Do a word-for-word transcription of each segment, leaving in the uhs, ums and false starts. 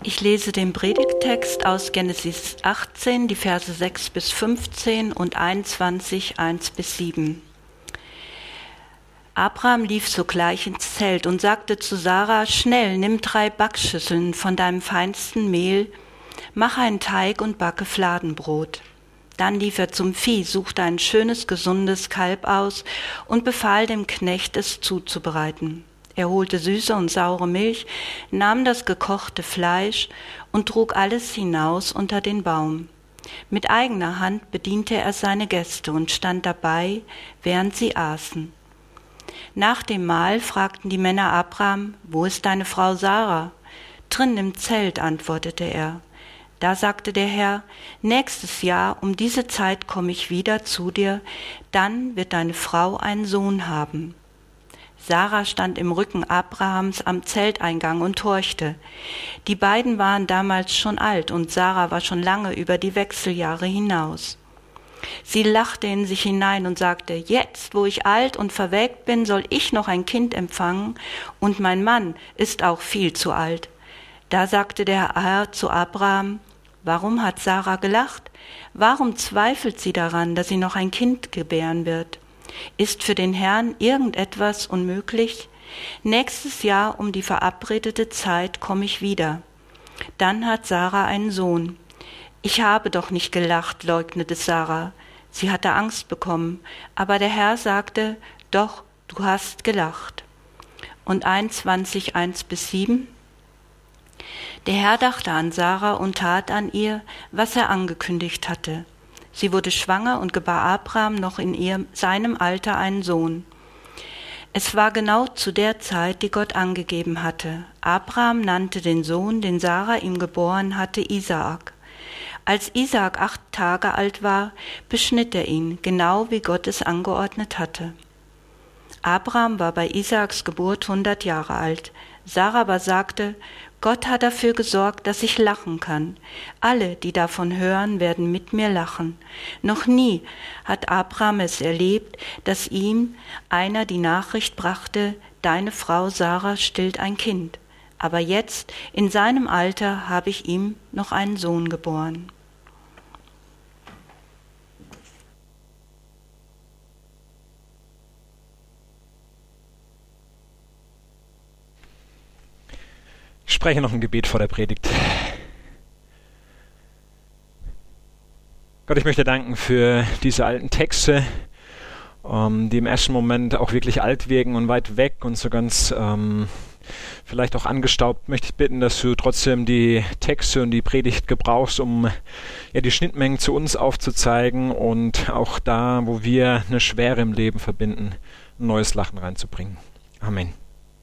Ich lese den Predigttext aus Genesis achtzehn, die Verse sechs bis fünfzehn und einundzwanzig, eins bis sieben. Abraham lief sogleich ins Zelt und sagte zu Sarah: Schnell, nimm drei Backschüsseln von deinem feinsten Mehl, mach einen Teig und backe Fladenbrot. Dann lief er zum Vieh, suchte ein schönes, gesundes Kalb aus und befahl dem Knecht, es zuzubereiten. Er holte süße und saure Milch, nahm das gekochte Fleisch und trug alles hinaus unter den Baum. Mit eigener Hand bediente er seine Gäste und stand dabei, während sie aßen. Nach dem Mahl fragten die Männer Abraham: Wo ist deine Frau Sarah? Drin im Zelt, antwortete er. Da sagte der Herr: Nächstes Jahr um diese Zeit komme ich wieder zu dir, dann wird deine Frau einen Sohn haben. Sarah stand im Rücken Abrahams am Zelteingang und horchte. Die beiden waren damals schon alt und Sarah war schon lange über die Wechseljahre hinaus. Sie lachte in sich hinein und sagte: Jetzt, wo ich alt und verwelkt bin, soll ich noch ein Kind empfangen, und mein Mann ist auch viel zu alt. Da sagte der Herr zu Abraham: Warum hat Sarah gelacht? Warum zweifelt sie daran, dass sie noch ein Kind gebären wird? Ist für den Herrn irgendetwas unmöglich? Nächstes Jahr um die verabredete Zeit komme ich wieder. Dann hat Sarah einen Sohn. Ich habe doch nicht gelacht, leugnete Sarah. Sie hatte Angst bekommen, aber der Herr sagte: Doch, du hast gelacht. Und einundzwanzig, eins bis sieben. Der Herr dachte an Sarah und tat an ihr, was er angekündigt hatte. Sie wurde schwanger und gebar Abraham noch in ihr, seinem Alter einen Sohn. Es war genau zu der Zeit, die Gott angegeben hatte. Abraham nannte den Sohn, den Sarah ihm geboren hatte, Isaak. Als Isaak acht Tage alt war, beschnitt er ihn, genau wie Gott es angeordnet hatte. Abraham war bei Isaaks Geburt hundert Jahre alt. Sarah aber sagte: Gott hat dafür gesorgt, dass ich lachen kann. Alle, die davon hören, werden mit mir lachen. Noch nie hat Abraham es erlebt, dass ihm einer die Nachricht brachte: Deine Frau Sarah stillt ein Kind. Aber jetzt, in seinem Alter, habe ich ihm noch einen Sohn geboren. Ich spreche noch ein Gebet vor der Predigt. Gott, ich möchte danken für diese alten Texte, ähm, die im ersten Moment auch wirklich alt wirken und weit weg und so ganz ähm, vielleicht auch angestaubt. Möchte ich bitten, dass du trotzdem die Texte und die Predigt gebrauchst, um ja, die Schnittmengen zu uns aufzuzeigen und auch da, wo wir eine Schwere im Leben verbinden, ein neues Lachen reinzubringen. Amen.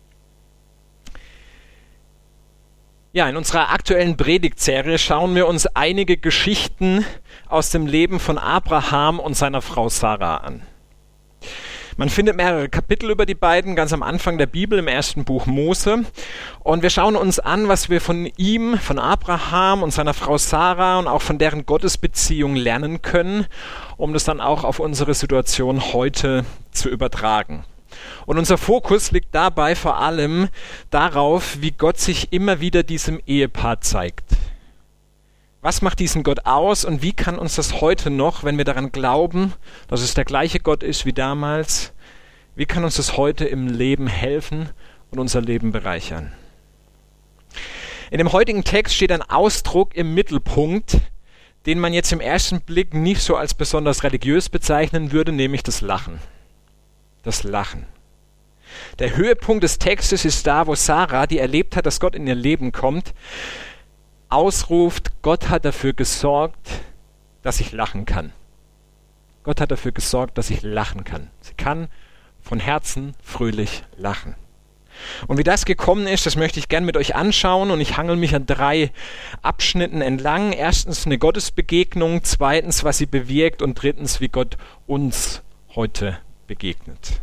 Ja, in unserer aktuellen Predigtserie schauen wir uns einige Geschichten aus dem Leben von Abraham und seiner Frau Sarah an. Man findet mehrere Kapitel über die beiden, ganz am Anfang der Bibel, im ersten Buch Mose. Und wir schauen uns an, was wir von ihm, von Abraham und seiner Frau Sarah und auch von deren Gottesbeziehung lernen können, um das dann auch auf unsere Situation heute zu übertragen. Und unser Fokus liegt dabei vor allem darauf, wie Gott sich immer wieder diesem Ehepaar zeigt. Was macht diesen Gott aus und wie kann uns das heute noch, wenn wir daran glauben, dass es der gleiche Gott ist wie damals, wie kann uns das heute im Leben helfen und unser Leben bereichern? In dem heutigen Text steht ein Ausdruck im Mittelpunkt, den man jetzt im ersten Blick nicht so als besonders religiös bezeichnen würde, nämlich das Lachen. Das Lachen. Der Höhepunkt des Textes ist da, wo Sarah, die erlebt hat, dass Gott in ihr Leben kommt, ausruft: Gott hat dafür gesorgt, dass ich lachen kann. Gott hat dafür gesorgt, dass ich lachen kann. Sie kann von Herzen fröhlich lachen. Und wie das gekommen ist, das möchte ich gern mit euch anschauen und ich hangel mich an drei Abschnitten entlang. Erstens eine Gottesbegegnung, zweitens, was sie bewirkt und drittens, wie Gott uns heute begegnet.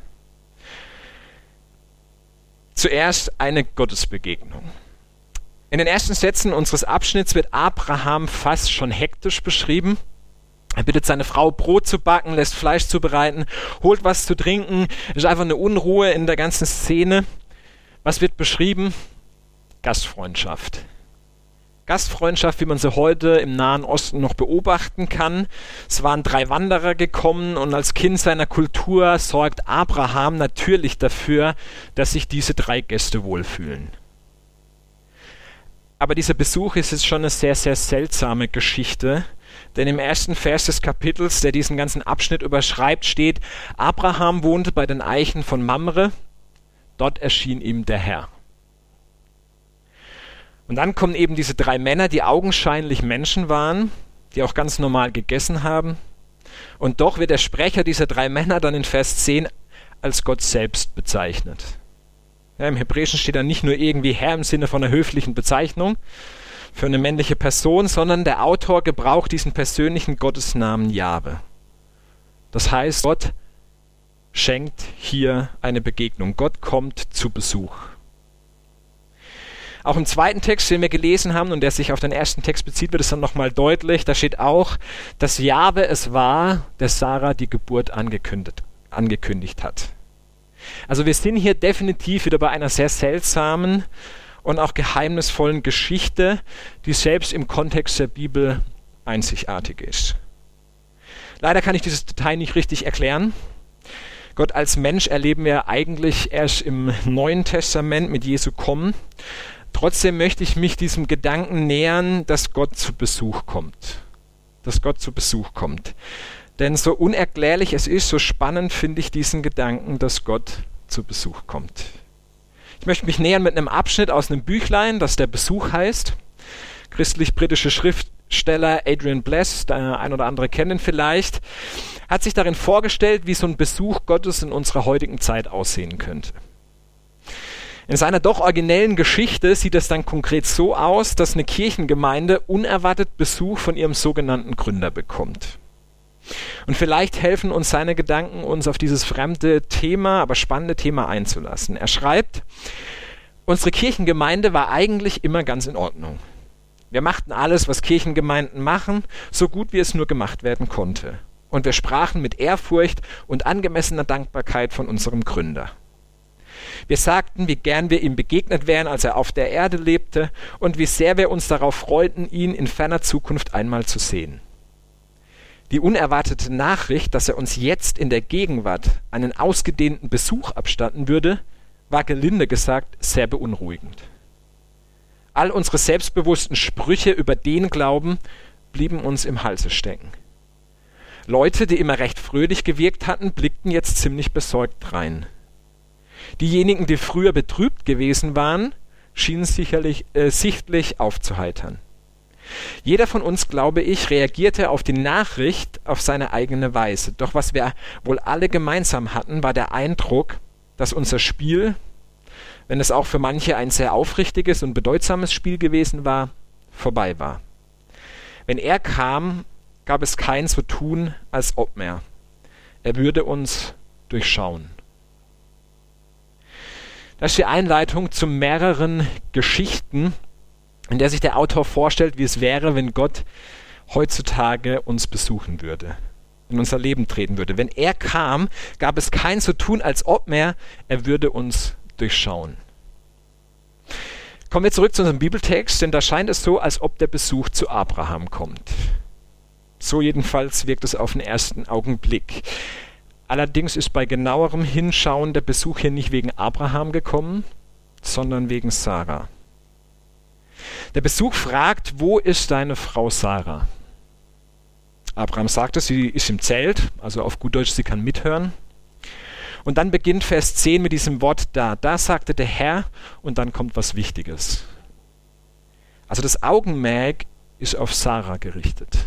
Zuerst eine Gottesbegegnung. In den ersten Sätzen unseres Abschnitts wird Abraham fast schon hektisch beschrieben. Er bittet seine Frau, Brot zu backen, lässt Fleisch zubereiten, holt was zu trinken. Es ist einfach eine Unruhe in der ganzen Szene. Was wird beschrieben? Gastfreundschaft. Gastfreundschaft, wie man sie heute im Nahen Osten noch beobachten kann. Es waren drei Wanderer gekommen und als Kind seiner Kultur sorgt Abraham natürlich dafür, dass sich diese drei Gäste wohlfühlen. Aber dieser Besuch ist jetzt schon eine sehr, sehr seltsame Geschichte, denn im ersten Vers des Kapitels, der diesen ganzen Abschnitt überschreibt, steht: Abraham wohnte bei den Eichen von Mamre, dort erschien ihm der Herr. Und dann kommen eben diese drei Männer, die augenscheinlich Menschen waren, die auch ganz normal gegessen haben. Und doch wird der Sprecher dieser drei Männer dann in Vers zehn als Gott selbst bezeichnet. Ja, im Hebräischen steht da nicht nur irgendwie Herr im Sinne von einer höflichen Bezeichnung für eine männliche Person, sondern der Autor gebraucht diesen persönlichen Gottesnamen Jahwe. Das heißt, Gott schenkt hier eine Begegnung. Gott kommt zu Besuch. Auch im zweiten Text, den wir gelesen haben und der sich auf den ersten Text bezieht, wird es dann nochmal deutlich. Da steht auch, dass Jahwe es war, der Sarah die Geburt angekündigt, angekündigt hat. Also wir sind hier definitiv wieder bei einer sehr seltsamen und auch geheimnisvollen Geschichte, die selbst im Kontext der Bibel einzigartig ist. Leider kann ich dieses Detail nicht richtig erklären. Gott als Mensch erleben wir eigentlich erst im Neuen Testament mit Jesu Kommen. Trotzdem möchte ich mich diesem Gedanken nähern, dass Gott zu Besuch kommt. Dass Gott zu Besuch kommt. Denn so unerklärlich es ist, so spannend finde ich diesen Gedanken, dass Gott zu Besuch kommt. Ich möchte mich nähern mit einem Abschnitt aus einem Büchlein, das Der Besuch heißt. Christlich-britische Schriftsteller Adrian Bless, der ein oder andere kennt ihn vielleicht, hat sich darin vorgestellt, wie so ein Besuch Gottes in unserer heutigen Zeit aussehen könnte. In seiner doch originellen Geschichte sieht es dann konkret so aus, dass eine Kirchengemeinde unerwartet Besuch von ihrem sogenannten Gründer bekommt. Und vielleicht helfen uns seine Gedanken, uns auf dieses fremde Thema, aber spannende Thema einzulassen. Er schreibt: Unsere Kirchengemeinde war eigentlich immer ganz in Ordnung. Wir machten alles, was Kirchengemeinden machen, so gut wie es nur gemacht werden konnte. Und wir sprachen mit Ehrfurcht und angemessener Dankbarkeit von unserem Gründer. Wir sagten, wie gern wir ihm begegnet wären, als er auf der Erde lebte, und wie sehr wir uns darauf freuten, ihn in ferner Zukunft einmal zu sehen. Die unerwartete Nachricht, dass er uns jetzt in der Gegenwart einen ausgedehnten Besuch abstatten würde, war gelinde gesagt sehr beunruhigend. All unsere selbstbewussten Sprüche über den Glauben blieben uns im Halse stecken. Leute, die immer recht fröhlich gewirkt hatten, blickten jetzt ziemlich besorgt drein. Diejenigen, die früher betrübt gewesen waren, schienen sicherlich äh, sichtlich aufzuheitern. Jeder von uns, glaube ich, reagierte auf die Nachricht auf seine eigene Weise. Doch was wir wohl alle gemeinsam hatten, war der Eindruck, dass unser Spiel, wenn es auch für manche ein sehr aufrichtiges und bedeutsames Spiel gewesen war, vorbei war. Wenn er kam, gab es kein so tun, als ob mehr. Er würde uns durchschauen. Das ist die Einleitung zu mehreren Geschichten, in der sich der Autor vorstellt, wie es wäre, wenn Gott heutzutage uns besuchen würde, in unser Leben treten würde. Wenn er kam, gab es kein so tun, als ob mehr, er würde uns durchschauen. Kommen wir zurück zu unserem Bibeltext, denn da scheint es so, als ob der Besuch zu Abraham kommt. So jedenfalls wirkt es auf den ersten Augenblick. Allerdings ist bei genauerem Hinschauen der Besuch hier nicht wegen Abraham gekommen, sondern wegen Sarah. Der Besuch fragt: Wo ist deine Frau Sarah? Abraham sagte, sie ist im Zelt, also auf gut Deutsch, sie kann mithören. Und dann beginnt Vers zehn mit diesem Wort da. Da sagte der Herr, und dann kommt was Wichtiges. Also das Augenmerk ist auf Sarah gerichtet.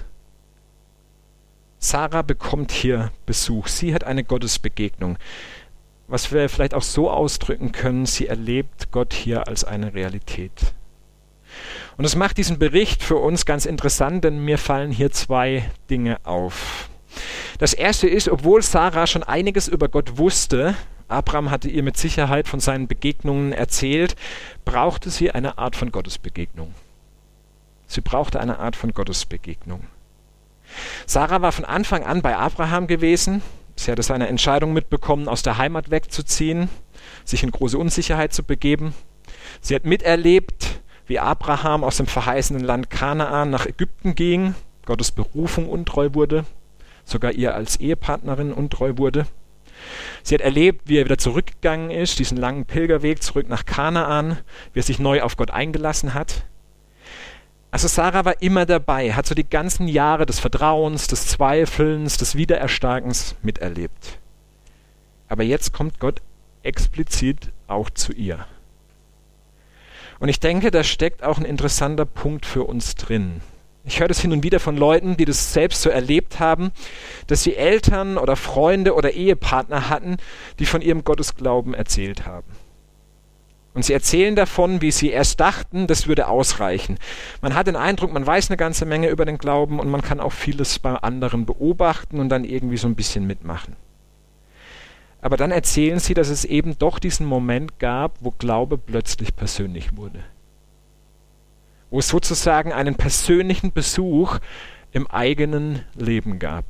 Sarah bekommt hier Besuch. Sie hat eine Gottesbegegnung. Was wir vielleicht auch so ausdrücken können, sie erlebt Gott hier als eine Realität. Und das macht diesen Bericht für uns ganz interessant, denn mir fallen hier zwei Dinge auf. Das erste ist, obwohl Sarah schon einiges über Gott wusste, Abraham hatte ihr mit Sicherheit von seinen Begegnungen erzählt, brauchte sie eine Art von Gottesbegegnung. Sie brauchte eine Art von Gottesbegegnung. Sarah war von Anfang an bei Abraham gewesen. Sie hatte seine Entscheidung mitbekommen, aus der Heimat wegzuziehen, sich in große Unsicherheit zu begeben. Sie hat miterlebt, wie Abraham aus dem verheißenen Land Kanaan nach Ägypten ging, Gottes Berufung untreu wurde, sogar ihr als Ehepartnerin untreu wurde. Sie hat erlebt, wie er wieder zurückgegangen ist, diesen langen Pilgerweg zurück nach Kanaan, wie er sich neu auf Gott eingelassen hat. Also Sarah war immer dabei, hat so die ganzen Jahre des Vertrauens, des Zweifelns, des Wiedererstarkens miterlebt. Aber jetzt kommt Gott explizit auch zu ihr. Und ich denke, da steckt auch ein interessanter Punkt für uns drin. Ich höre das hin und wieder von Leuten, die das selbst so erlebt haben, dass sie Eltern oder Freunde oder Ehepartner hatten, die von ihrem Gottesglauben erzählt haben. Und sie erzählen davon, wie sie erst dachten, das würde ausreichen. Man hat den Eindruck, man weiß eine ganze Menge über den Glauben und man kann auch vieles bei anderen beobachten und dann irgendwie so ein bisschen mitmachen. Aber dann erzählen sie, dass es eben doch diesen Moment gab, wo Glaube plötzlich persönlich wurde. Wo es sozusagen einen persönlichen Besuch im eigenen Leben gab.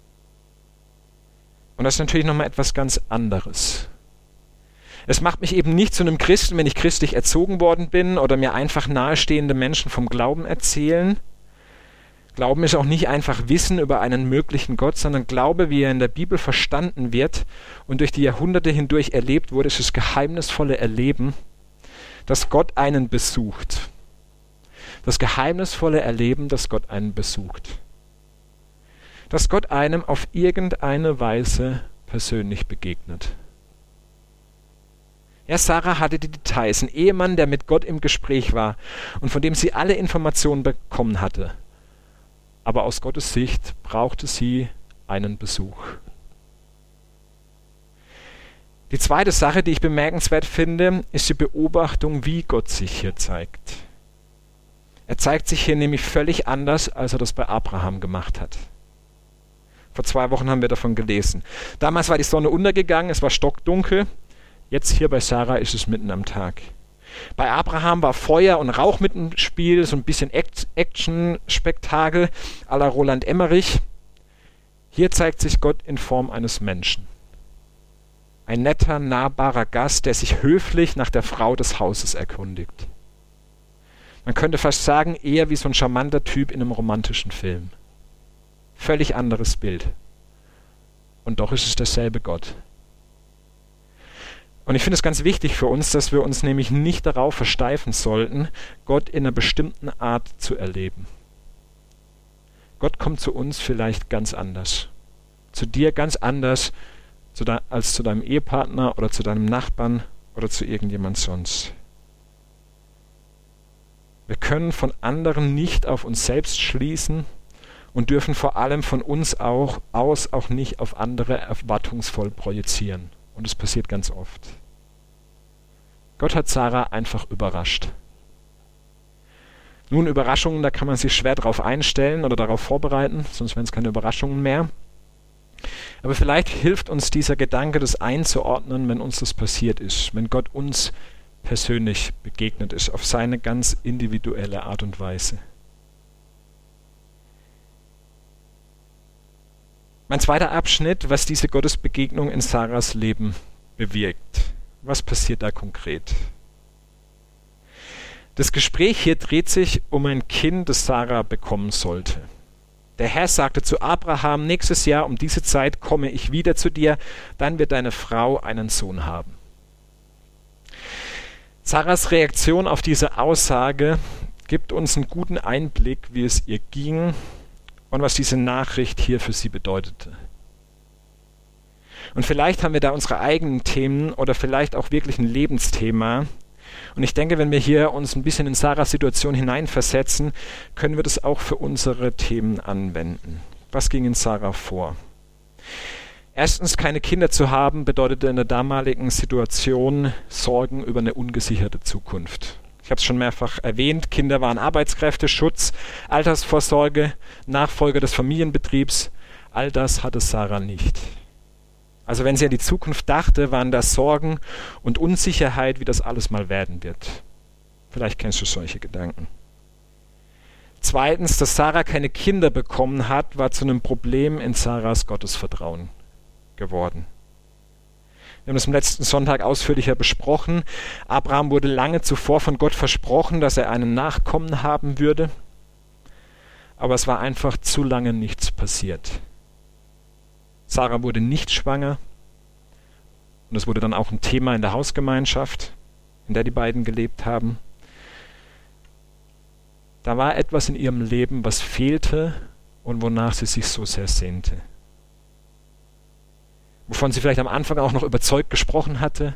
Und das ist natürlich nochmal etwas ganz anderes. Es macht mich eben nicht zu einem Christen, wenn ich christlich erzogen worden bin oder mir einfach nahestehende Menschen vom Glauben erzählen. Glauben ist auch nicht einfach Wissen über einen möglichen Gott, sondern Glaube, wie er in der Bibel verstanden wird und durch die Jahrhunderte hindurch erlebt wurde, ist das geheimnisvolle Erleben, dass Gott einen besucht. Das geheimnisvolle Erleben, dass Gott einen besucht. Dass Gott einem auf irgendeine Weise persönlich begegnet. Ja, Sarah hatte die Details, ein Ehemann, der mit Gott im Gespräch war und von dem sie alle Informationen bekommen hatte. Aber aus Gottes Sicht brauchte sie einen Besuch. Die zweite Sache, die ich bemerkenswert finde, ist die Beobachtung, wie Gott sich hier zeigt. Er zeigt sich hier nämlich völlig anders, als er das bei Abraham gemacht hat. Vor zwei Wochen haben wir davon gelesen. Damals war die Sonne untergegangen, es war stockdunkel. Jetzt hier bei Sarah ist es mitten am Tag. Bei Abraham war Feuer und Rauch mit im Spiel, so ein bisschen Action-Spektakel à la Roland Emmerich. Hier zeigt sich Gott in Form eines Menschen. Ein netter, nahbarer Gast, der sich höflich nach der Frau des Hauses erkundigt. Man könnte fast sagen, eher wie so ein charmanter Typ in einem romantischen Film. Völlig anderes Bild. Und doch ist es derselbe Gott. Und ich finde es ganz wichtig für uns, dass wir uns nämlich nicht darauf versteifen sollten, Gott in einer bestimmten Art zu erleben. Gott kommt zu uns vielleicht ganz anders. Zu dir ganz anders zu de- als zu deinem Ehepartner oder zu deinem Nachbarn oder zu irgendjemand sonst. Wir können von anderen nicht auf uns selbst schließen und dürfen vor allem von uns auch aus auch nicht auf andere erwartungsvoll projizieren. Und es passiert ganz oft. Gott hat Sarah einfach überrascht. Nun, Überraschungen, da kann man sich schwer darauf einstellen oder darauf vorbereiten, sonst wären es keine Überraschungen mehr. Aber vielleicht hilft uns dieser Gedanke, das einzuordnen, wenn uns das passiert ist, wenn Gott uns persönlich begegnet ist, auf seine ganz individuelle Art und Weise. Mein zweiter Abschnitt, was diese Gottesbegegnung in Sarahs Leben bewirkt. Was passiert da konkret? Das Gespräch hier dreht sich um ein Kind, das Sarah bekommen sollte. Der Herr sagte zu Abraham, nächstes Jahr um diese Zeit komme ich wieder zu dir, dann wird deine Frau einen Sohn haben. Sarahs Reaktion auf diese Aussage gibt uns einen guten Einblick, wie es ihr ging und was diese Nachricht hier für sie bedeutete. Und vielleicht haben wir da unsere eigenen Themen oder vielleicht auch wirklich ein Lebensthema. Und ich denke, wenn wir hier uns ein bisschen in Sarahs Situation hineinversetzen, können wir das auch für unsere Themen anwenden. Was ging in Sarah vor? Erstens, keine Kinder zu haben, bedeutete in der damaligen Situation Sorgen über eine ungesicherte Zukunft. Ich habe es schon mehrfach erwähnt, Kinder waren Arbeitskräfte, Schutz, Altersvorsorge, Nachfolger des Familienbetriebs. All das hatte Sarah nicht. Also wenn sie an die Zukunft dachte, waren das Sorgen und Unsicherheit, wie das alles mal werden wird. Vielleicht kennst du solche Gedanken. Zweitens, dass Sarah keine Kinder bekommen hat, war zu einem Problem in Sarahs Gottesvertrauen geworden. Wir haben das am letzten Sonntag ausführlicher besprochen. Abraham wurde lange zuvor von Gott versprochen, dass er einen Nachkommen haben würde. Aber es war einfach zu lange nichts passiert. Sarah wurde nicht schwanger. Und es wurde dann auch ein Thema in der Hausgemeinschaft, in der die beiden gelebt haben. Da war etwas in ihrem Leben, was fehlte und wonach sie sich so sehr sehnte. Wovon sie vielleicht am Anfang auch noch überzeugt gesprochen hatte.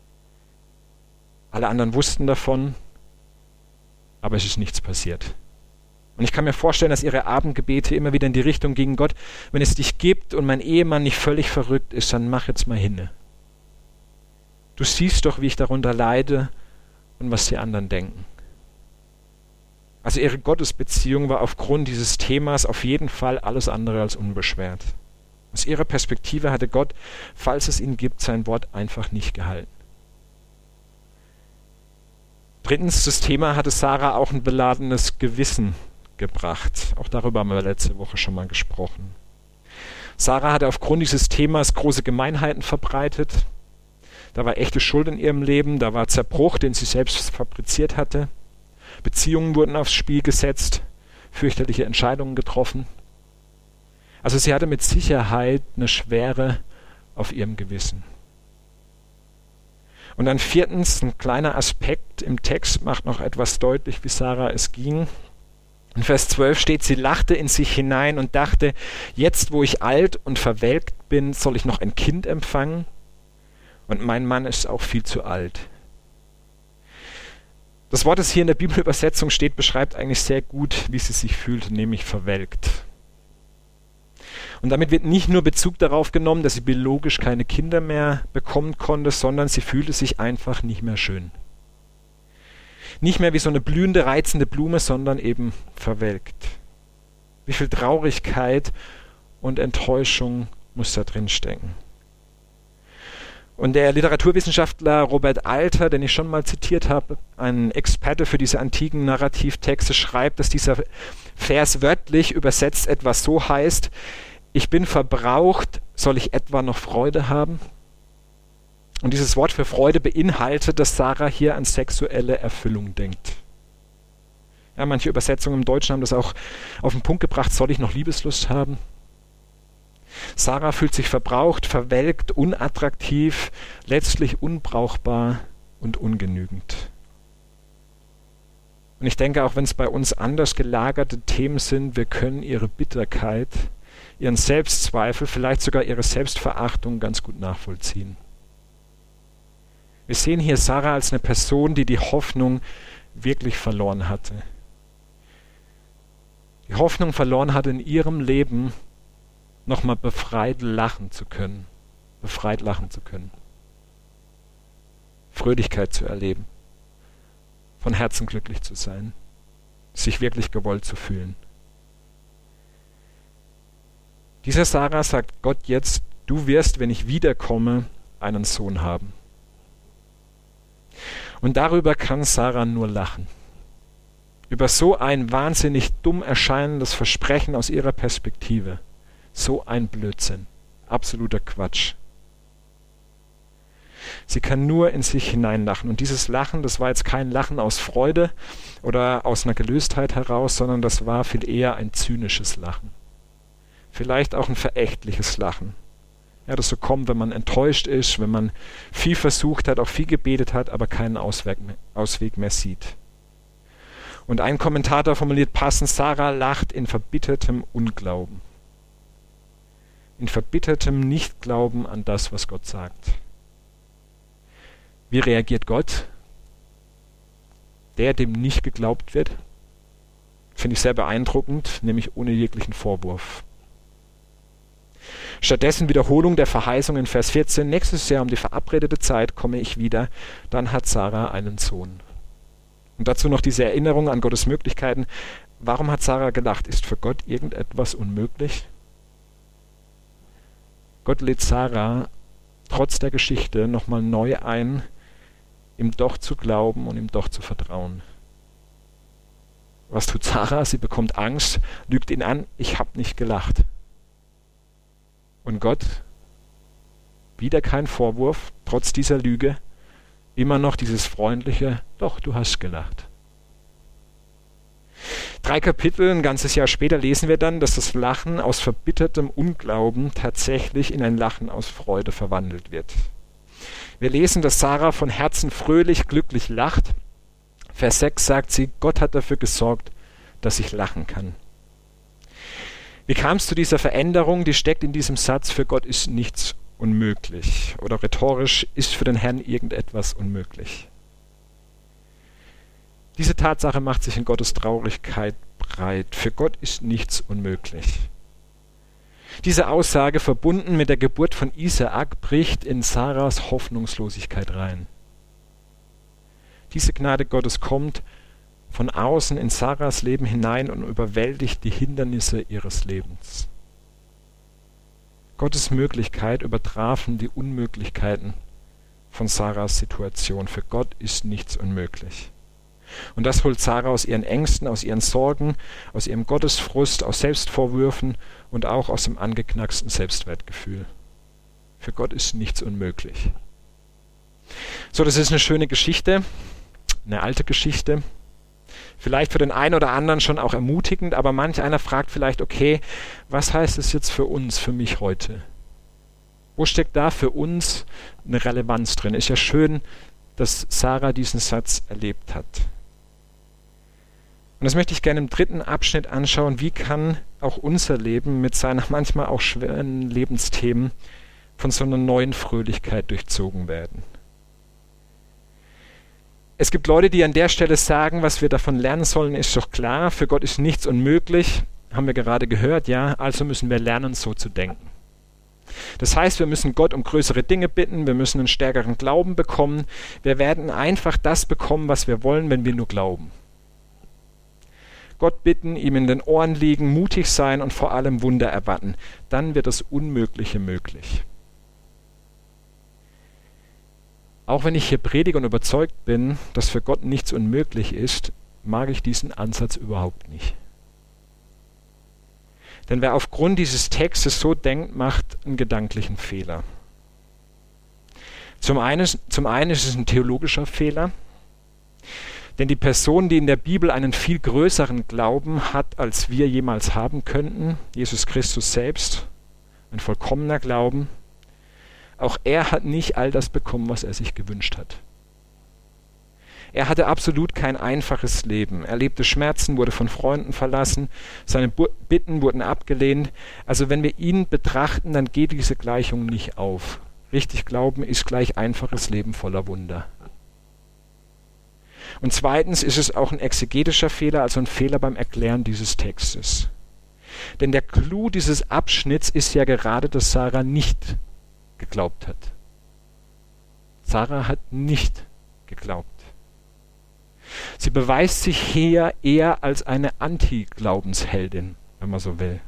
Alle anderen wussten davon, aber es ist nichts passiert. Und ich kann mir vorstellen, dass ihre Abendgebete immer wieder in die Richtung gingen: Gott, wenn es dich gibt und mein Ehemann nicht völlig verrückt ist, dann mach jetzt mal hinne. Du siehst doch, wie ich darunter leide und was die anderen denken. Also ihre Gottesbeziehung war aufgrund dieses Themas auf jeden Fall alles andere als unbeschwert. Aus ihrer Perspektive hatte Gott, falls es ihn gibt, sein Wort einfach nicht gehalten. Drittens, das Thema hatte Sarah auch ein beladenes Gewissen gebracht. Auch darüber haben wir letzte Woche schon mal gesprochen. Sarah hatte aufgrund dieses Themas große Gemeinheiten verbreitet. Da war echte Schuld in ihrem Leben, da war Zerbruch, den sie selbst fabriziert hatte. Beziehungen wurden aufs Spiel gesetzt, fürchterliche Entscheidungen getroffen. Also sie hatte mit Sicherheit eine Schwere auf ihrem Gewissen. Und dann viertens, ein kleiner Aspekt im Text macht noch etwas deutlich, wie Sarah es ging. In Vers zwölf steht, sie lachte in sich hinein und dachte, jetzt wo ich alt und verwelkt bin, soll ich noch ein Kind empfangen? Und mein Mann ist auch viel zu alt. Das Wort, das hier in der Bibelübersetzung steht, beschreibt eigentlich sehr gut, wie sie sich fühlte, nämlich verwelkt. Und damit wird nicht nur Bezug darauf genommen, dass sie biologisch keine Kinder mehr bekommen konnte, sondern sie fühlte sich einfach nicht mehr schön. Nicht mehr wie so eine blühende, reizende Blume, sondern eben verwelkt. Wie viel Traurigkeit und Enttäuschung muss da drin stecken. Und der Literaturwissenschaftler Robert Alter, den ich schon mal zitiert habe, ein Experte für diese antiken Narrativtexte, schreibt, dass dieser Vers wörtlich übersetzt etwas so heißt: Ich bin verbraucht, soll ich etwa noch Freude haben? Und dieses Wort für Freude beinhaltet, dass Sarah hier an sexuelle Erfüllung denkt. Ja, manche Übersetzungen im Deutschen haben das auch auf den Punkt gebracht: Soll ich noch Liebeslust haben? Sarah fühlt sich verbraucht, verwelkt, unattraktiv, letztlich unbrauchbar und ungenügend. Und ich denke, auch wenn es bei uns anders gelagerte Themen sind, wir können ihre Bitterkeit, ihren Selbstzweifel, vielleicht sogar ihre Selbstverachtung ganz gut nachvollziehen. Wir sehen hier Sarah als eine Person, die die Hoffnung wirklich verloren hatte. Die Hoffnung verloren hatte, in ihrem Leben nochmal befreit lachen zu können. Befreit lachen zu können. Fröhlichkeit zu erleben. Von Herzen glücklich zu sein. Sich wirklich gewollt zu fühlen. Dieser Sarah sagt Gott jetzt: Du wirst, wenn ich wiederkomme, einen Sohn haben. Und darüber kann Sarah nur lachen. Über so ein wahnsinnig dumm erscheinendes Versprechen aus ihrer Perspektive. So ein Blödsinn. Absoluter Quatsch. Sie kann nur in sich hineinlachen. Und dieses Lachen, das war jetzt kein Lachen aus Freude oder aus einer Gelöstheit heraus, sondern das war viel eher ein zynisches Lachen. Vielleicht auch ein verächtliches Lachen. Ja, das so kommt, wenn man enttäuscht ist, wenn man viel versucht hat, auch viel gebetet hat, aber keinen Ausweg mehr, Ausweg mehr sieht. Und ein Kommentator formuliert passend: Sarah lacht in verbittertem Unglauben. In verbittertem Nichtglauben an das, was Gott sagt. Wie reagiert Gott? Der, dem nicht geglaubt wird? Finde ich sehr beeindruckend, nämlich ohne jeglichen Vorwurf. Stattdessen Wiederholung der Verheißung in Vers vierzehn: Nächstes Jahr um die verabredete Zeit komme ich wieder, dann hat Sarah einen Sohn. Und dazu noch diese Erinnerung an Gottes Möglichkeiten. Warum hat Sarah gelacht? Ist für Gott irgendetwas unmöglich? Gott lädt Sarah trotz der Geschichte nochmal neu ein, ihm doch zu glauben und ihm doch zu vertrauen. Was tut Sarah? Sie bekommt Angst, lügt ihn an: Ich habe nicht gelacht. Und Gott? Wieder kein Vorwurf, trotz dieser Lüge. Immer noch dieses freundliche, doch, du hast gelacht. Drei Kapitel, ein ganzes Jahr später, lesen wir dann, dass das Lachen aus verbittertem Unglauben tatsächlich in ein Lachen aus Freude verwandelt wird. Wir lesen, dass Sarah von Herzen fröhlich, glücklich lacht. Vers sechs sagt sie, Gott hat dafür gesorgt, dass ich lachen kann. Wie kam es zu dieser Veränderung? Die steckt in diesem Satz, für Gott ist nichts unmöglich. Oder rhetorisch, ist für den Herrn irgendetwas unmöglich. Diese Tatsache macht sich in Gottes Traurigkeit breit. Für Gott ist nichts unmöglich. Diese Aussage, verbunden mit der Geburt von Isaak, bricht in Sarahs Hoffnungslosigkeit rein. Diese Gnade Gottes kommt von außen in Sarahs Leben hinein und überwältigt die Hindernisse ihres Lebens. Gottes Möglichkeit übertrafen die Unmöglichkeiten von Sarahs Situation. Für Gott ist nichts unmöglich. Und das holt Sarah aus ihren Ängsten, aus ihren Sorgen, aus ihrem Gottesfrust, aus Selbstvorwürfen und auch aus dem angeknacksten Selbstwertgefühl. Für Gott ist nichts unmöglich. So, das ist eine schöne Geschichte, eine alte Geschichte. Vielleicht für den einen oder anderen schon auch ermutigend, aber manch einer fragt vielleicht, okay, was heißt es jetzt für uns, für mich heute? Wo steckt da für uns eine Relevanz drin? Ist ja schön, dass Sarah diesen Satz erlebt hat. Und das möchte ich gerne im dritten Abschnitt anschauen. Wie kann auch unser Leben mit seinen manchmal auch schweren Lebensthemen von so einer neuen Fröhlichkeit durchzogen werden? Es gibt Leute, die an der Stelle sagen, was wir davon lernen sollen, ist doch klar. Für Gott ist nichts unmöglich. Haben wir gerade gehört, ja. Also müssen wir lernen, so zu denken. Das heißt, wir müssen Gott um größere Dinge bitten, wir müssen einen stärkeren Glauben bekommen. Wir werden einfach das bekommen, was wir wollen, wenn wir nur glauben. Gott bitten, ihm in den Ohren liegen, mutig sein und vor allem Wunder erwarten. Dann wird das Unmögliche möglich. Auch wenn ich hier predige und überzeugt bin, dass für Gott nichts unmöglich ist, mag ich diesen Ansatz überhaupt nicht. Denn wer aufgrund dieses Textes so denkt, macht einen gedanklichen Fehler. Zum einen, zum einen ist es ein theologischer Fehler, denn die Person, die in der Bibel einen viel größeren Glauben hat, als wir jemals haben könnten, Jesus Christus selbst, ein vollkommener Glauben, auch er hat nicht all das bekommen, was er sich gewünscht hat. Er hatte absolut kein einfaches Leben. Er lebte Schmerzen, wurde von Freunden verlassen, seine Bu- Bitten wurden abgelehnt. Also wenn wir ihn betrachten, dann geht diese Gleichung nicht auf. Richtig Glauben ist gleich einfaches Leben voller Wunder. Und zweitens ist es auch ein exegetischer Fehler, also ein Fehler beim Erklären dieses Textes. Denn der Clou dieses Abschnitts ist ja gerade, dass Sarah nicht geglaubt hat. Sarah hat nicht geglaubt. Sie beweist sich hier eher als eine Anti-Glaubensheldin, wenn man so will.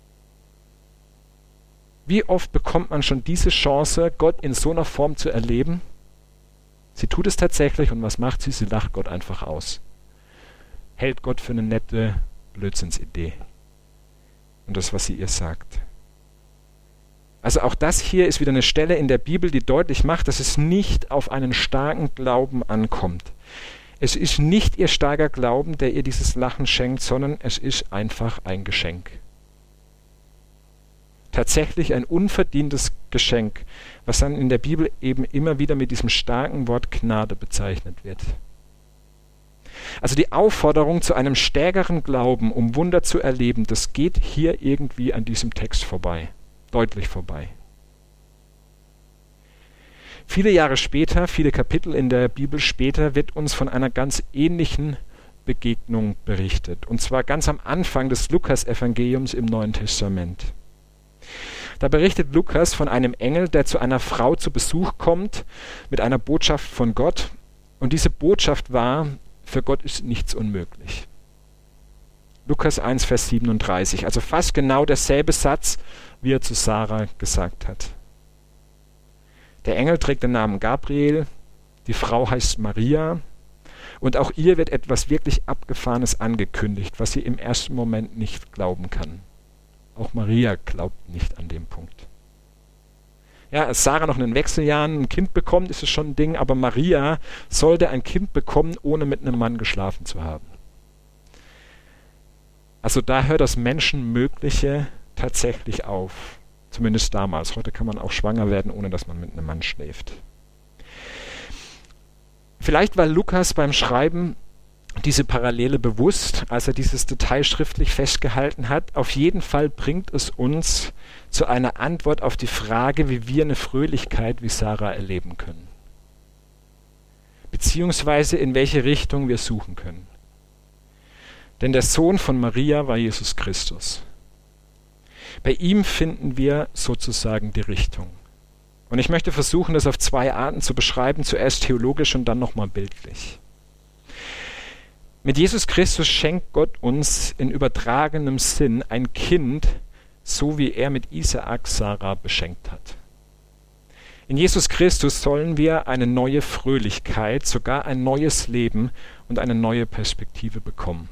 Wie oft bekommt man schon diese Chance, Gott in so einer Form zu erleben? Sie tut es tatsächlich und was macht sie? Sie lacht Gott einfach aus. Hält Gott für eine nette Blödsinnsidee. Und das, was sie ihr sagt. Also auch das hier ist wieder eine Stelle in der Bibel, die deutlich macht, dass es nicht auf einen starken Glauben ankommt. Es ist nicht ihr starker Glauben, der ihr dieses Lachen schenkt, sondern es ist einfach ein Geschenk. Tatsächlich ein unverdientes Geschenk, was dann in der Bibel eben immer wieder mit diesem starken Wort Gnade bezeichnet wird. Also die Aufforderung zu einem stärkeren Glauben, um Wunder zu erleben, das geht hier irgendwie an diesem Text vorbei. Deutlich vorbei. Viele Jahre später, viele Kapitel in der Bibel später, wird uns von einer ganz ähnlichen Begegnung berichtet. Und zwar ganz am Anfang des Lukas-Evangeliums im Neuen Testament. Da berichtet Lukas von einem Engel, der zu einer Frau zu Besuch kommt mit einer Botschaft von Gott. Und diese Botschaft war, für Gott ist nichts unmöglich. Lukas eins, Vers siebenunddreißig, also fast genau derselbe Satz, wie er zu Sarah gesagt hat. Der Engel trägt den Namen Gabriel, die Frau heißt Maria und auch ihr wird etwas wirklich Abgefahrenes angekündigt, was sie im ersten Moment nicht glauben kann. Auch Maria glaubt nicht an dem Punkt. Ja, als Sarah noch in den Wechseljahren ein Kind bekommt, ist es schon ein Ding, aber Maria sollte ein Kind bekommen, ohne mit einem Mann geschlafen zu haben. Also da hört das Menschenmögliche tatsächlich auf. Zumindest damals. Heute kann man auch schwanger werden, ohne dass man mit einem Mann schläft. Vielleicht war Lukas beim Schreiben diese Parallele bewusst, als er dieses Detail schriftlich festgehalten hat. Auf jeden Fall bringt es uns zu einer Antwort auf die Frage, wie wir eine Fröhlichkeit wie Sarah erleben können. Beziehungsweise in welche Richtung wir suchen können. Denn der Sohn von Maria war Jesus Christus. Bei ihm finden wir sozusagen die Richtung. Und ich möchte versuchen, das auf zwei Arten zu beschreiben, zuerst theologisch und dann nochmal bildlich. Mit Jesus Christus schenkt Gott uns in übertragenem Sinn ein Kind, so wie er mit Isaak Sarah beschenkt hat. In Jesus Christus sollen wir eine neue Fröhlichkeit, sogar ein neues Leben und eine neue Perspektive bekommen.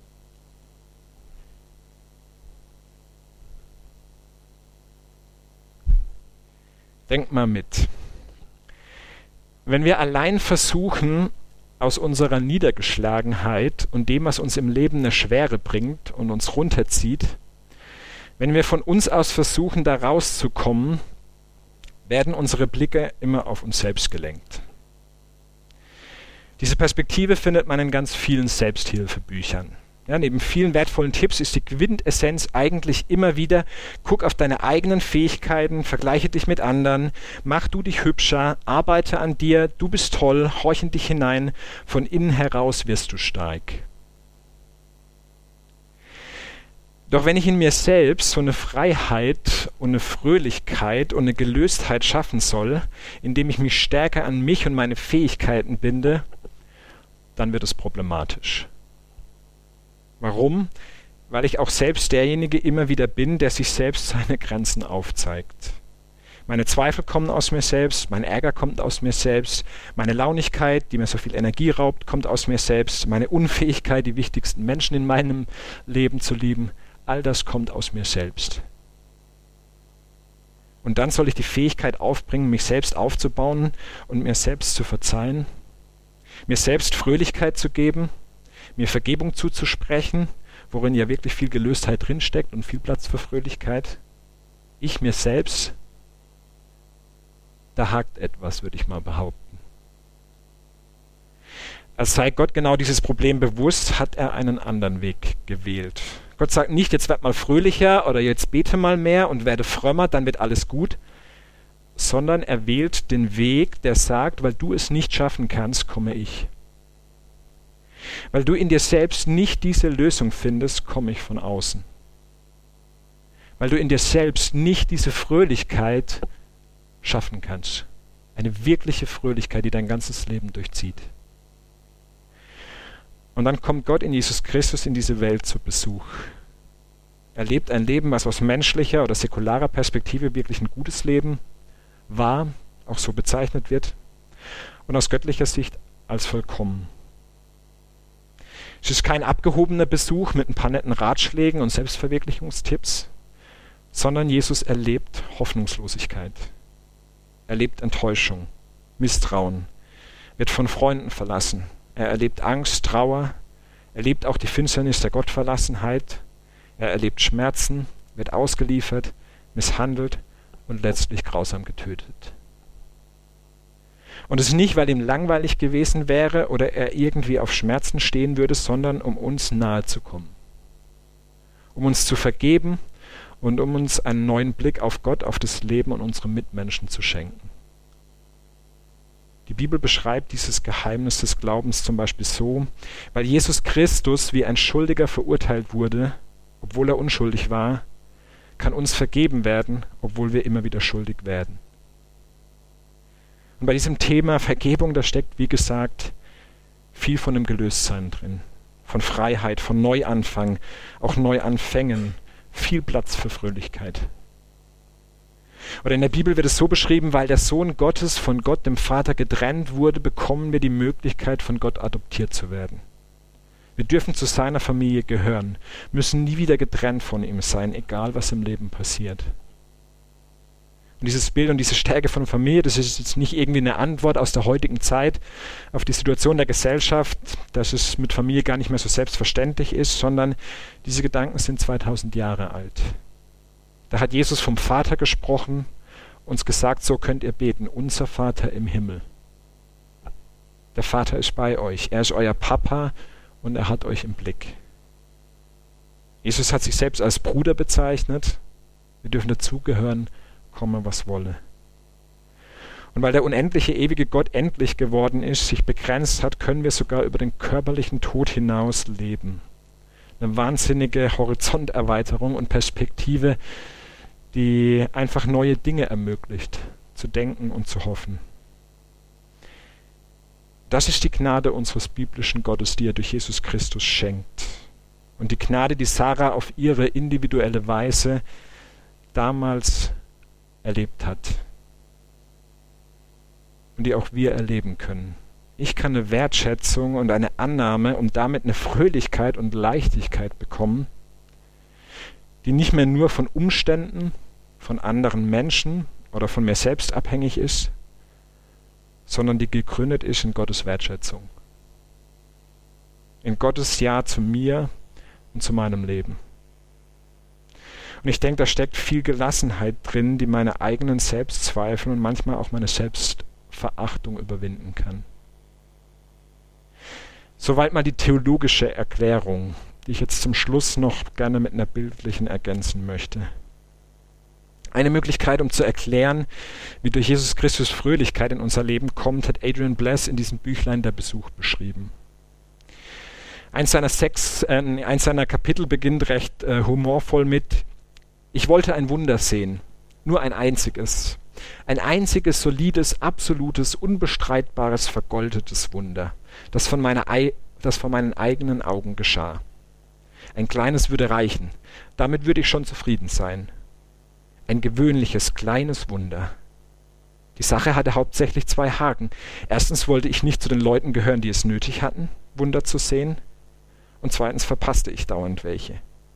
Denkt mal mit. Wenn wir allein versuchen, aus unserer Niedergeschlagenheit und dem, was uns im Leben eine Schwere bringt und uns runterzieht, wenn wir von uns aus versuchen, da rauszukommen, werden unsere Blicke immer auf uns selbst gelenkt. Diese Perspektive findet man in ganz vielen Selbsthilfebüchern. Ja, neben vielen wertvollen Tipps ist die Quintessenz eigentlich immer wieder: Guck auf deine eigenen Fähigkeiten, vergleiche dich mit anderen, mach du dich hübscher, arbeite an dir, du bist toll, horch in dich hinein, von innen heraus wirst du stark. Doch wenn ich in mir selbst so eine Freiheit und eine Fröhlichkeit und eine Gelöstheit schaffen soll, indem ich mich stärker an mich und meine Fähigkeiten binde, dann wird es problematisch. Warum? Weil ich auch selbst derjenige immer wieder bin, der sich selbst seine Grenzen aufzeigt. Meine Zweifel kommen aus mir selbst, mein Ärger kommt aus mir selbst, meine Launigkeit, die mir so viel Energie raubt, kommt aus mir selbst, meine Unfähigkeit, die wichtigsten Menschen in meinem Leben zu lieben, all das kommt aus mir selbst. Und dann soll ich die Fähigkeit aufbringen, mich selbst aufzubauen und mir selbst zu verzeihen, mir selbst Fröhlichkeit zu geben, mir Vergebung zuzusprechen, worin ja wirklich viel Gelöstheit drinsteckt und viel Platz für Fröhlichkeit. Ich mir selbst, da hakt etwas, würde ich mal behaupten. Als sei Gott genau dieses Problem bewusst, hat er einen anderen Weg gewählt. Gott sagt nicht, jetzt werd mal fröhlicher oder jetzt bete mal mehr und werde frömmer, dann wird alles gut, sondern er wählt den Weg, der sagt, weil du es nicht schaffen kannst, komme ich. Weil du in dir selbst nicht diese Lösung findest, komme ich von außen. Weil du in dir selbst nicht diese Fröhlichkeit schaffen kannst. Eine wirkliche Fröhlichkeit, die dein ganzes Leben durchzieht. Und dann kommt Gott in Jesus Christus in diese Welt zu Besuch. Er lebt ein Leben, was aus menschlicher oder säkularer Perspektive wirklich ein gutes Leben war, auch so bezeichnet wird, und aus göttlicher Sicht als vollkommen. Es ist kein abgehobener Besuch mit ein paar netten Ratschlägen und Selbstverwirklichungstipps, sondern Jesus erlebt Hoffnungslosigkeit. Er erlebt Enttäuschung, Misstrauen, wird von Freunden verlassen. Er erlebt Angst, Trauer, erlebt auch die Finsternis der Gottverlassenheit. Er erlebt Schmerzen, wird ausgeliefert, misshandelt und letztlich grausam getötet. Und es ist nicht, weil ihm langweilig gewesen wäre oder er irgendwie auf Schmerzen stehen würde, sondern um uns nahe zu kommen. Um uns zu vergeben und um uns einen neuen Blick auf Gott, auf das Leben und unsere Mitmenschen zu schenken. Die Bibel beschreibt dieses Geheimnis des Glaubens zum Beispiel so: Weil Jesus Christus wie ein Schuldiger verurteilt wurde, obwohl er unschuldig war, kann uns vergeben werden, obwohl wir immer wieder schuldig werden. Und bei diesem Thema Vergebung, da steckt, wie gesagt, viel von dem Gelöstsein drin. Von Freiheit, von Neuanfang, auch Neuanfängen, viel Platz für Fröhlichkeit. Oder in der Bibel wird es so beschrieben: Weil der Sohn Gottes von Gott, dem Vater, getrennt wurde, bekommen wir die Möglichkeit, von Gott adoptiert zu werden. Wir dürfen zu seiner Familie gehören, müssen nie wieder getrennt von ihm sein, egal was im Leben passiert. Und dieses Bild und diese Stärke von Familie, das ist jetzt nicht irgendwie eine Antwort aus der heutigen Zeit auf die Situation der Gesellschaft, dass es mit Familie gar nicht mehr so selbstverständlich ist, sondern diese Gedanken sind zweitausend Jahre alt. Da hat Jesus vom Vater gesprochen, uns gesagt, so könnt ihr beten, unser Vater im Himmel. Der Vater ist bei euch, er ist euer Papa und er hat euch im Blick. Jesus hat sich selbst als Bruder bezeichnet, wir dürfen dazugehören, komme was wolle. Und weil der unendliche, ewige Gott endlich geworden ist, sich begrenzt hat, können wir sogar über den körperlichen Tod hinaus leben. Eine wahnsinnige Horizonterweiterung und Perspektive, die einfach neue Dinge ermöglicht, zu denken und zu hoffen. Das ist die Gnade unseres biblischen Gottes, die er durch Jesus Christus schenkt. Und die Gnade, die Sarah auf ihre individuelle Weise damals erlebt hat und die auch wir erleben können. Ich kann eine Wertschätzung und eine Annahme und damit eine Fröhlichkeit und Leichtigkeit bekommen, die nicht mehr nur von Umständen, von anderen Menschen oder von mir selbst abhängig ist, sondern die gegründet ist in Gottes Wertschätzung. In Gottes Ja zu mir und zu meinem Leben. Und ich denke, da steckt viel Gelassenheit drin, die meine eigenen Selbstzweifel und manchmal auch meine Selbstverachtung überwinden kann. Soweit mal die theologische Erklärung, die ich jetzt zum Schluss noch gerne mit einer bildlichen ergänzen möchte. Eine Möglichkeit, um zu erklären, wie durch Jesus Christus Fröhlichkeit in unser Leben kommt, hat Adrian Bless in diesem Büchlein Der Besuch beschrieben. Eins seiner, Sex, äh, eins seiner Kapitel beginnt recht äh, humorvoll mit: Ich wollte ein Wunder sehen, nur ein einziges. Ein einziges, solides, absolutes, unbestreitbares, vergoldetes Wunder, das von, meiner Ei- das von meinen eigenen Augen geschah. Ein kleines würde reichen, damit würde ich schon zufrieden sein. Ein gewöhnliches, kleines Wunder. Die Sache hatte hauptsächlich zwei Haken. Erstens wollte ich nicht zu den Leuten gehören, die es nötig hatten, Wunder zu sehen. Und zweitens verpasste ich dauernd welche.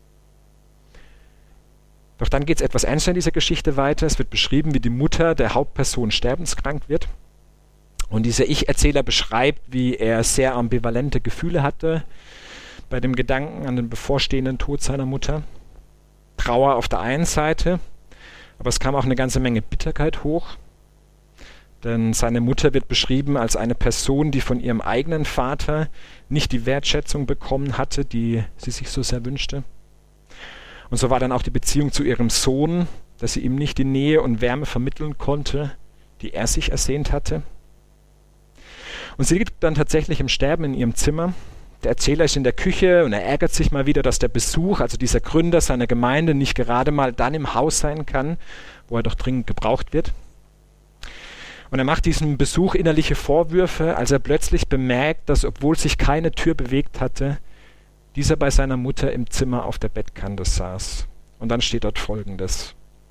Doch dann geht es etwas ernster in dieser Geschichte weiter. Es wird beschrieben, wie die Mutter der Hauptperson sterbenskrank wird. Und dieser Ich-Erzähler beschreibt, wie er sehr ambivalente Gefühle hatte bei dem Gedanken an den bevorstehenden Tod seiner Mutter. Trauer auf der einen Seite, aber es kam auch eine ganze Menge Bitterkeit hoch. Denn seine Mutter wird beschrieben als eine Person, die von ihrem eigenen Vater nicht die Wertschätzung bekommen hatte, die sie sich so sehr wünschte. Und so war dann auch die Beziehung zu ihrem Sohn, dass sie ihm nicht die Nähe und Wärme vermitteln konnte, die er sich ersehnt hatte. Und sie liegt dann tatsächlich im Sterben in ihrem Zimmer. Der Erzähler ist in der Küche und er ärgert sich mal wieder, dass der Besuch, also dieser Gründer seiner Gemeinde, nicht gerade mal dann im Haus sein kann, wo er doch dringend gebraucht wird. Und er macht diesem Besuch innerliche Vorwürfe, als er plötzlich bemerkt, dass, obwohl sich keine Tür bewegt hatte, dieser bei seiner Mutter im Zimmer auf der Bettkante saß. Und dann steht dort Folgendes: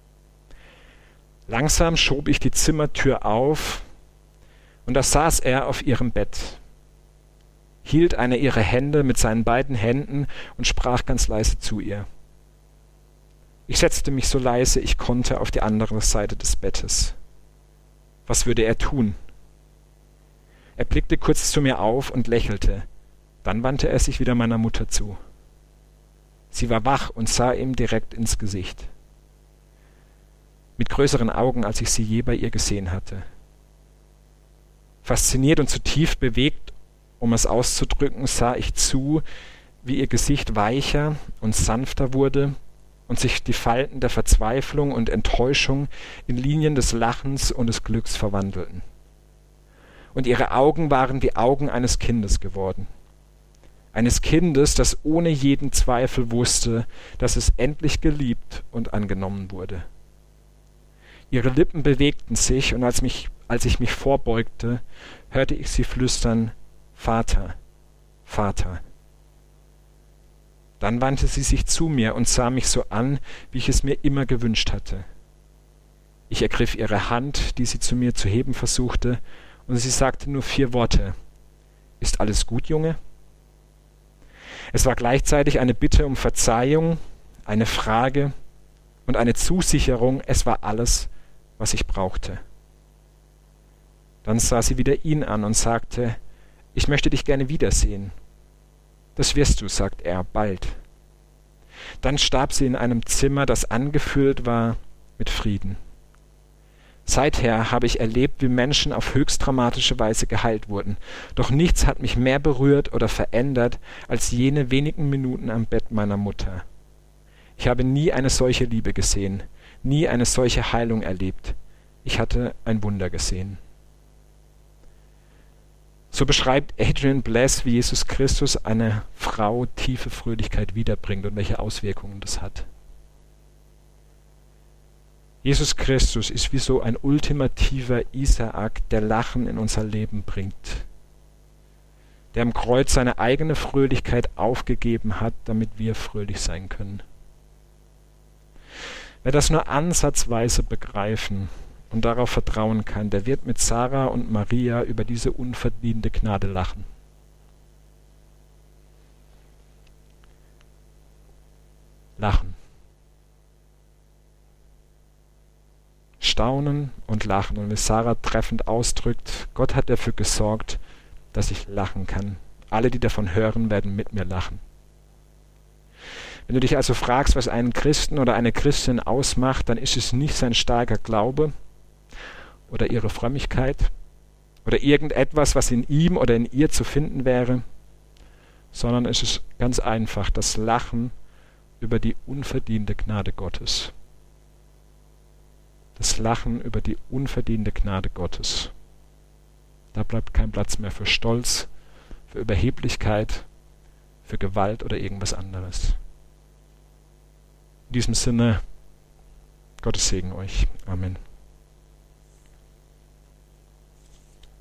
Langsam schob ich die Zimmertür auf und da saß er auf ihrem Bett, hielt eine ihrer Hände mit seinen beiden Händen und sprach ganz leise zu ihr. Ich setzte mich so leise ich konnte auf die andere Seite des Bettes. Was würde er tun? Er blickte kurz zu mir auf und lächelte. Dann wandte er sich wieder meiner Mutter zu. Sie war wach und sah ihm direkt ins Gesicht. Mit größeren Augen, als ich sie je bei ihr gesehen hatte. Fasziniert und zutiefst bewegt, um es auszudrücken, sah ich zu, wie ihr Gesicht weicher und sanfter wurde und sich die Falten der Verzweiflung und Enttäuschung in Linien des Lachens und des Glücks verwandelten. Und ihre Augen waren wie Augen eines Kindes geworden. Eines Kindes, das ohne jeden Zweifel wusste, dass es endlich geliebt und angenommen wurde. Ihre Lippen bewegten sich, und als, mich, als ich mich vorbeugte, hörte ich sie flüstern: Vater, Vater. Dann wandte sie sich zu mir und sah mich so an, wie ich es mir immer gewünscht hatte. Ich ergriff ihre Hand, die sie zu mir zu heben versuchte, und sie sagte nur vier Worte: Ist alles gut, Junge? Es war gleichzeitig eine Bitte um Verzeihung, eine Frage und eine Zusicherung, es war alles, was ich brauchte. Dann sah sie wieder ihn an und sagte, ich möchte dich gerne wiedersehen. Das wirst du, sagt er, bald. Dann starb sie in einem Zimmer, das angefüllt war mit Frieden. Seither habe ich erlebt, wie Menschen auf höchst dramatische Weise geheilt wurden. Doch nichts hat mich mehr berührt oder verändert als jene wenigen Minuten am Bett meiner Mutter. Ich habe nie eine solche Liebe gesehen, nie eine solche Heilung erlebt. Ich hatte ein Wunder gesehen. So beschreibt Adrian Bless, wie Jesus Christus einer Frau tiefe Fröhlichkeit wiederbringt und welche Auswirkungen das hat. Jesus Christus ist wie so ein ultimativer Isaak, der Lachen in unser Leben bringt, der am Kreuz seine eigene Fröhlichkeit aufgegeben hat, damit wir fröhlich sein können. Wer das nur ansatzweise begreifen und darauf vertrauen kann, der wird mit Sarah und Maria über diese unverdiente Gnade lachen. Lachen. Staunen und lachen. Und wie Sarah treffend ausdrückt, Gott hat dafür gesorgt, dass ich lachen kann. Alle, die davon hören, werden mit mir lachen. Wenn du dich also fragst, was einen Christen oder eine Christin ausmacht, dann ist es nicht sein starker Glaube oder ihre Frömmigkeit oder irgendetwas, was in ihm oder in ihr zu finden wäre, sondern es ist ganz einfach das Lachen über die unverdiente Gnade Gottes. Das Lachen über die unverdiente Gnade Gottes. Da bleibt kein Platz mehr für Stolz, für Überheblichkeit, für Gewalt oder irgendwas anderes. In diesem Sinne, Gottes Segen euch. Amen.